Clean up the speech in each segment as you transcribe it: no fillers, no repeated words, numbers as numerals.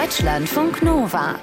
Deutschlandfunk Nova.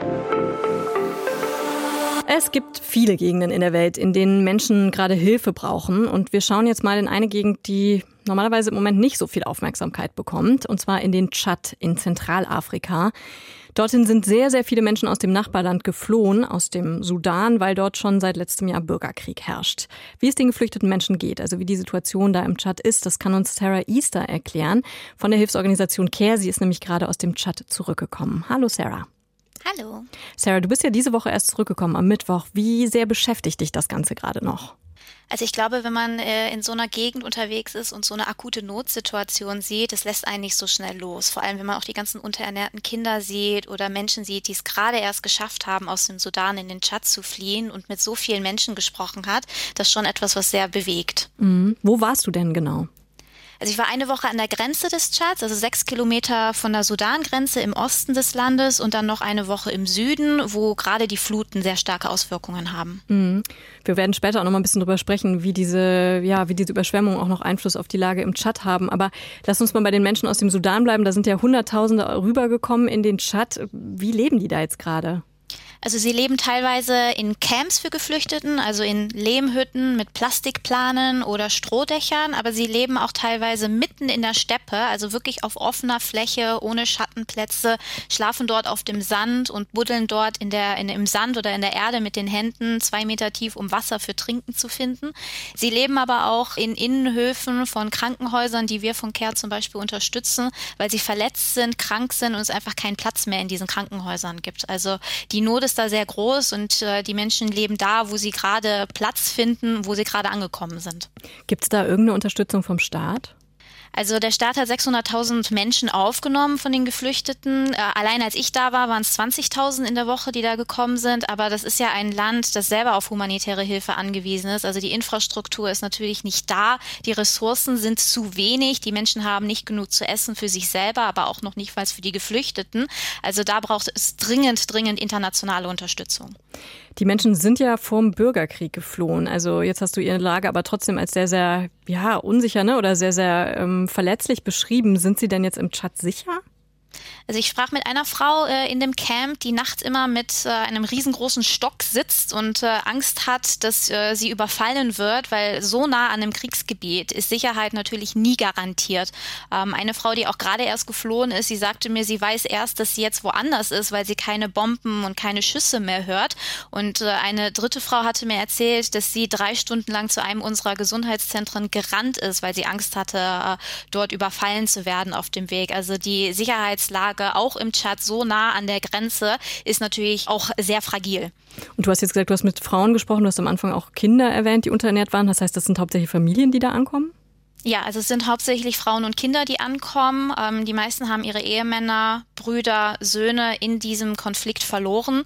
Es gibt viele Gegenden in der Welt, in denen Menschen gerade Hilfe brauchen. Und wir schauen jetzt mal in eine Gegend, die normalerweise im Moment nicht so viel Aufmerksamkeit bekommt. Und zwar in den Tschad in Zentralafrika. Dorthin sind sehr, sehr viele Menschen aus dem Nachbarland geflohen, aus dem Sudan, weil dort schon seit letztem Jahr Bürgerkrieg herrscht. Wie es den geflüchteten Menschen geht, also wie die Situation da im Tschad ist, das kann uns Sarah Easter erklären von der Hilfsorganisation CARE. Sie ist nämlich gerade aus dem Tschad zurückgekommen. Hallo Sarah. Hallo. Sarah, du bist ja diese Woche erst zurückgekommen am Mittwoch. Wie sehr beschäftigt dich das Ganze gerade noch? Also ich glaube, wenn man in so einer Gegend unterwegs ist und so eine akute Notsituation sieht, das lässt einen nicht so schnell los. Vor allem, wenn man auch die ganzen unterernährten Kinder sieht oder Menschen sieht, die es gerade erst geschafft haben, aus dem Sudan in den Tschad zu fliehen und mit so vielen Menschen gesprochen hat. Das ist schon etwas, was sehr bewegt. Mhm. Wo warst du denn genau? Also ich war eine Woche an der Grenze des Tschads, also 6 Kilometer von der Sudan-Grenze im Osten des Landes und dann noch eine Woche im Süden, wo gerade die Fluten sehr starke Auswirkungen haben. Mhm. Wir werden später auch noch mal ein bisschen drüber sprechen, wie diese Überschwemmungen auch noch Einfluss auf die Lage im Tschad haben. Aber lass uns mal bei den Menschen aus dem Sudan bleiben. Da sind ja Hunderttausende rübergekommen in den Tschad. Wie leben die da jetzt gerade? Also sie leben teilweise in Camps für Geflüchteten, also in Lehmhütten mit Plastikplanen oder Strohdächern, aber sie leben auch teilweise mitten in der Steppe, also wirklich auf offener Fläche, ohne Schattenplätze, schlafen dort auf dem Sand und buddeln dort im Sand oder in der Erde mit den Händen 2 Meter tief, um Wasser für Trinken zu finden. Sie leben aber auch in Innenhöfen von Krankenhäusern, die wir von CARE zum Beispiel unterstützen, weil sie verletzt sind, krank sind und es einfach keinen Platz mehr in diesen Krankenhäusern gibt. Also die Not ist da sehr groß und die Menschen leben da, wo sie gerade Platz finden, wo sie gerade angekommen sind. Gibt es da irgendeine Unterstützung vom Staat? Also der Staat hat 600.000 Menschen aufgenommen von den Geflüchteten. Allein als ich da war, waren es 20.000 in der Woche, die da gekommen sind. Aber das ist ja ein Land, das selber auf humanitäre Hilfe angewiesen ist. Also die Infrastruktur ist natürlich nicht da. Die Ressourcen sind zu wenig. Die Menschen haben nicht genug zu essen für sich selber, aber auch noch nicht mal für die Geflüchteten. Also da braucht es dringend internationale Unterstützung. Die Menschen sind ja vom Bürgerkrieg geflohen. Also jetzt hast du ihre Lage aber trotzdem als sehr, sehr unsicher, ne? Oder sehr, sehr verletzlich beschrieben. Sind sie denn jetzt im Tschad sicher? Also ich sprach mit einer Frau in dem Camp, die nachts immer mit einem riesengroßen Stock sitzt und Angst hat, dass sie überfallen wird, weil so nah an einem Kriegsgebiet ist Sicherheit natürlich nie garantiert. Eine Frau, die auch gerade erst geflohen ist, sie sagte mir, sie weiß erst, dass sie jetzt woanders ist, weil sie keine Bomben und keine Schüsse mehr hört. Und eine dritte Frau hatte mir erzählt, dass sie 3 Stunden lang zu einem unserer Gesundheitszentren gerannt ist, weil sie Angst hatte, dort überfallen zu werden auf dem Weg. Also die Sicherheitslage auch im Tschad so nah an der Grenze ist natürlich auch sehr fragil. Und du hast jetzt gesagt, du hast mit Frauen gesprochen, du hast am Anfang auch Kinder erwähnt, die unterernährt waren. Das heißt, das sind hauptsächlich Familien, die da ankommen? Ja, also es sind hauptsächlich Frauen und Kinder, die ankommen. Die meisten haben ihre Ehemänner, Brüder, Söhne in diesem Konflikt verloren.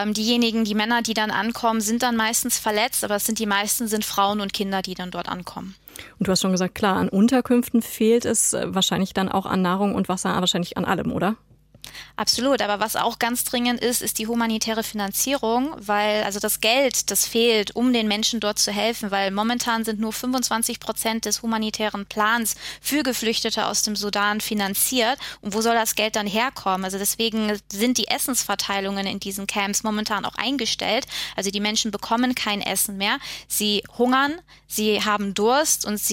Die Männer, die dann ankommen, sind dann meistens verletzt, aber die meisten sind Frauen und Kinder, die dann dort ankommen. Und du hast schon gesagt, klar, an Unterkünften fehlt es wahrscheinlich dann auch an Nahrung und Wasser, wahrscheinlich an allem, oder? Absolut, aber was auch ganz dringend ist die humanitäre Finanzierung, weil also das Geld, das fehlt, um den Menschen dort zu helfen, weil momentan sind nur 25% des humanitären Plans für Geflüchtete aus dem Sudan finanziert. Und wo soll das Geld dann herkommen? Also deswegen sind die Essensverteilungen in diesen Camps momentan auch eingestellt. Also die Menschen bekommen kein Essen mehr. Sie hungern, sie haben Durst und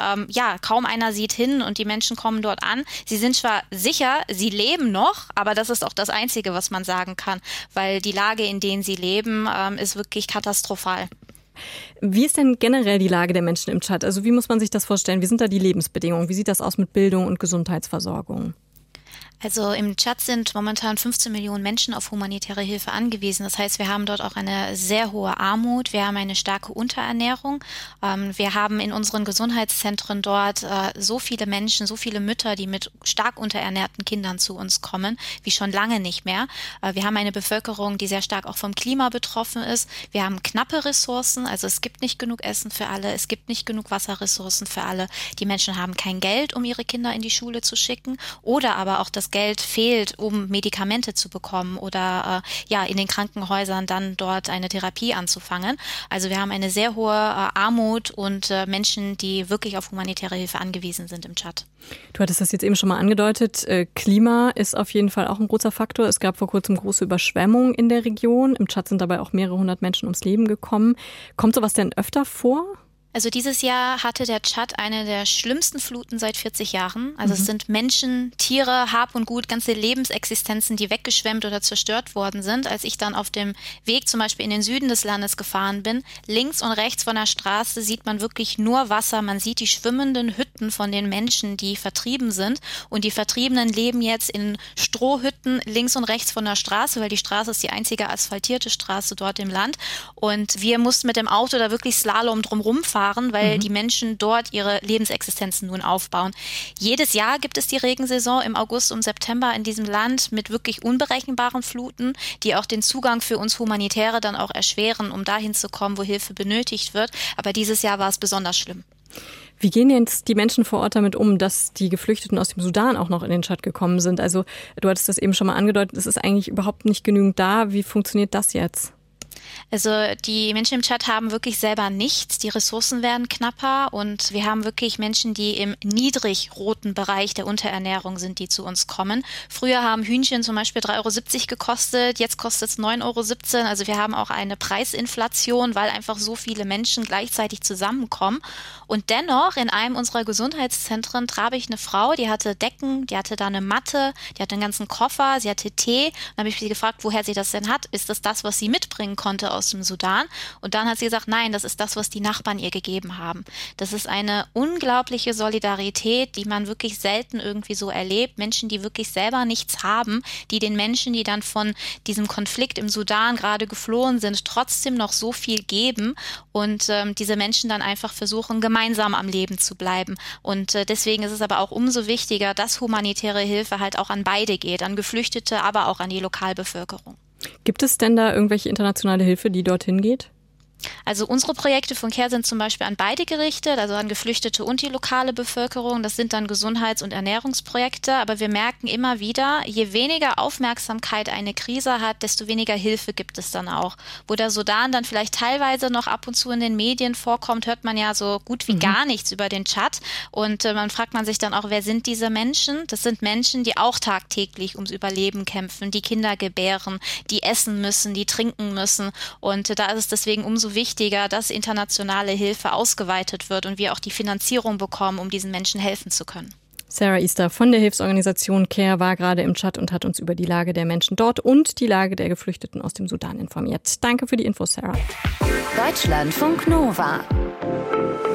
kaum einer sieht hin und die Menschen kommen dort an. Sie sind zwar sicher, sie leben noch, aber das ist auch das Einzige, was man sagen kann, weil die Lage, in der sie leben, ist wirklich katastrophal. Wie ist denn generell die Lage der Menschen im Tschad? Also wie muss man sich das vorstellen? Wie sind da die Lebensbedingungen? Wie sieht das aus mit Bildung und Gesundheitsversorgung? Also im Tschad sind momentan 15 Millionen Menschen auf humanitäre Hilfe angewiesen. Das heißt, wir haben dort auch eine sehr hohe Armut, wir haben eine starke Unterernährung. Wir haben in unseren Gesundheitszentren dort so viele Menschen, so viele Mütter, die mit stark unterernährten Kindern zu uns kommen, wie schon lange nicht mehr. Wir haben eine Bevölkerung, die sehr stark auch vom Klima betroffen ist. Wir haben knappe Ressourcen, also es gibt nicht genug Essen für alle, es gibt nicht genug Wasserressourcen für alle. Die Menschen haben kein Geld, um ihre Kinder in die Schule zu schicken oder aber auch das Geld fehlt, um Medikamente zu bekommen oder in den Krankenhäusern dann dort eine Therapie anzufangen. Also wir haben eine sehr hohe Armut und Menschen, die wirklich auf humanitäre Hilfe angewiesen sind im Tschad. Du hattest das jetzt eben schon mal angedeutet. Klima ist auf jeden Fall auch ein großer Faktor. Es gab vor kurzem große Überschwemmungen in der Region. Im Tschad sind dabei auch mehrere hundert Menschen ums Leben gekommen. Kommt sowas denn öfter vor? Also dieses Jahr hatte der Tschad eine der schlimmsten Fluten seit 40 Jahren. Also es sind Menschen, Tiere, Hab und Gut, ganze Lebensexistenzen, die weggeschwemmt oder zerstört worden sind. Als ich dann auf dem Weg zum Beispiel in den Süden des Landes gefahren bin, links und rechts von der Straße sieht man wirklich nur Wasser. Man sieht die schwimmenden Hütten von den Menschen, die vertrieben sind. Und die Vertriebenen leben jetzt in Strohhütten links und rechts von der Straße, weil die Straße ist die einzige asphaltierte Straße dort im Land. Und wir mussten mit dem Auto da wirklich Slalom drumherum fahren, weil die Menschen dort ihre Lebensexistenzen nun aufbauen. Jedes Jahr gibt es die Regensaison im August und September in diesem Land mit wirklich unberechenbaren Fluten, die auch den Zugang für uns Humanitäre dann auch erschweren, um dahin zu kommen, wo Hilfe benötigt wird. Aber dieses Jahr war es besonders schlimm. Wie gehen jetzt die Menschen vor Ort damit um, dass die Geflüchteten aus dem Sudan auch noch in den Tschad gekommen sind? Also du hattest das eben schon mal angedeutet, es ist eigentlich überhaupt nicht genügend da. Wie funktioniert das jetzt? Also die Menschen im Tschad haben wirklich selber nichts. Die Ressourcen werden knapper und wir haben wirklich Menschen, die im niedrigroten Bereich der Unterernährung sind, die zu uns kommen. Früher haben Hühnchen zum Beispiel 3,70 € gekostet, jetzt kostet es 9,17 €. Also wir haben auch eine Preisinflation, weil einfach so viele Menschen gleichzeitig zusammenkommen. Und dennoch in einem unserer Gesundheitszentren traf ich eine Frau, die hatte Decken, die hatte da eine Matte, die hatte einen ganzen Koffer, sie hatte Tee. Dann habe ich sie gefragt, woher sie das denn hat. Ist das, was sie mitbringen konnte aus dem Sudan? Und dann hat sie gesagt, nein, das ist das, was die Nachbarn ihr gegeben haben. Das ist eine unglaubliche Solidarität, die man wirklich selten irgendwie so erlebt. Menschen, die wirklich selber nichts haben, die den Menschen, die dann von diesem Konflikt im Sudan gerade geflohen sind, trotzdem noch so viel geben und diese Menschen dann einfach versuchen, gemeinsam am Leben zu bleiben. Und deswegen ist es aber auch umso wichtiger, dass humanitäre Hilfe halt auch an beide geht, an Geflüchtete, aber auch an die Lokalbevölkerung. Gibt es denn da irgendwelche internationale Hilfe, die dorthin geht? Also unsere Projekte von CARE sind zum Beispiel an beide gerichtet, also an Geflüchtete und die lokale Bevölkerung. Das sind dann Gesundheits- und Ernährungsprojekte. Aber wir merken immer wieder, je weniger Aufmerksamkeit eine Krise hat, desto weniger Hilfe gibt es dann auch. Wo der Sudan dann vielleicht teilweise noch ab und zu in den Medien vorkommt, hört man ja so gut wie gar nichts über den Tschad. Und man fragt man sich dann auch, wer sind diese Menschen? Das sind Menschen, die auch tagtäglich ums Überleben kämpfen, die Kinder gebären, die essen müssen, die trinken müssen. Und da ist es deswegen umso wichtiger, dass internationale Hilfe ausgeweitet wird und wir auch die Finanzierung bekommen, um diesen Menschen helfen zu können. Sarah Easter von der Hilfsorganisation CARE war gerade im Tschad und hat uns über die Lage der Menschen dort und die Lage der Geflüchteten aus dem Sudan informiert. Danke für die Infos, Sarah. Deutschlandfunk Nova.